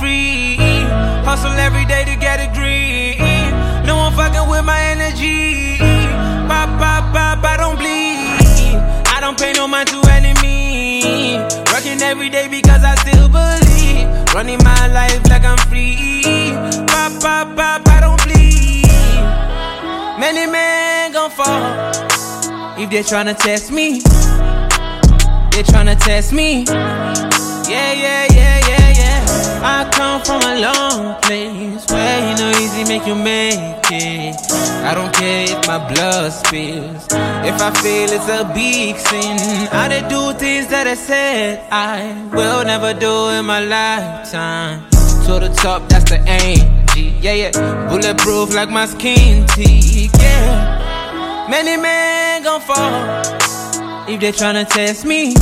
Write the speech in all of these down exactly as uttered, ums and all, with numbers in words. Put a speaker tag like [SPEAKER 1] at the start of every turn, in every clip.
[SPEAKER 1] free. Hustle every day to get a green. No one fucking with my energy. Pop, pop, pop, I don't bleed. I don't pay no mind to enemy. Working every day because I still believe. Running my life like I'm free. Pop, pop, pop, I don't bleed. Many men gon' fall if they tryna test me. They tryna test me. Yeah, yeah, yeah, yeah, yeah. I come from a long place where you know easy make you make it. I don't care if my blood spills. If I fail, it's a big sin. I did do things that I said I will never do in my lifetime. To the top, that's the aim. G, yeah, yeah. Bulletproof like my skin teeth, yeah. Many men gon' fall if they tryna test me.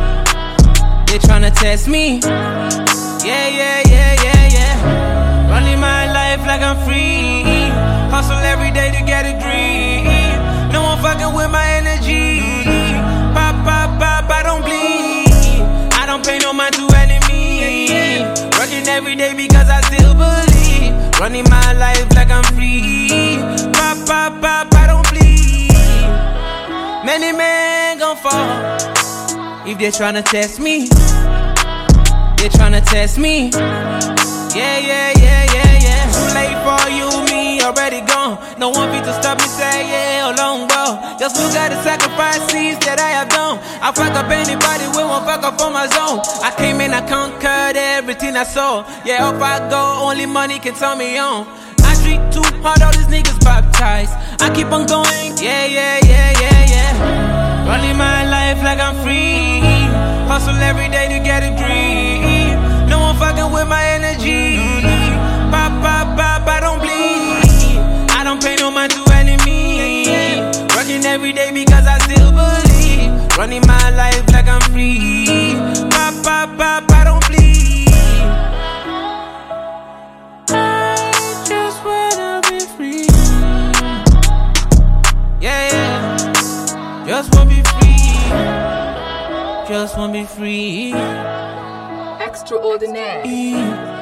[SPEAKER 1] They tryna test me. Yeah, yeah, yeah, yeah, yeah. Running my life like I'm free. Hustle every day to get a green. No one fucking with my energy. Pop, pop, pop, I don't bleed. I don't pay no mind to enemy. Working every day because I still believe. Running my life like I'm free. Pop, pop, pop, I don't bleed. Many men gon' fall if they tryna test me. They tryna test me. Yeah, yeah, yeah, yeah, yeah. Too late for you, me already gone. No one beat to stop me, say yeah, alone, bro. Just look at the sacrifices that I have done. I fuck up anybody, we won't fuck up on my zone. I came in, I conquered everything I saw. Yeah, up I go, only money can turn me on. I street too hard, all these niggas baptized. I keep on going, yeah, yeah, yeah, yeah, yeah. Running my life like I'm free. Hustle every day to get a green. No one fucking with my energy. Pop, pop, pop, I don't bleed. I don't pay no mind to enemy. Working every day because I still believe. Running my life like I'm free. Pop, pop, pop, I don't bleed. I just wanna be free. Yeah, yeah. Just wanna be free. Just wanna be free.
[SPEAKER 2] Extraordinaire.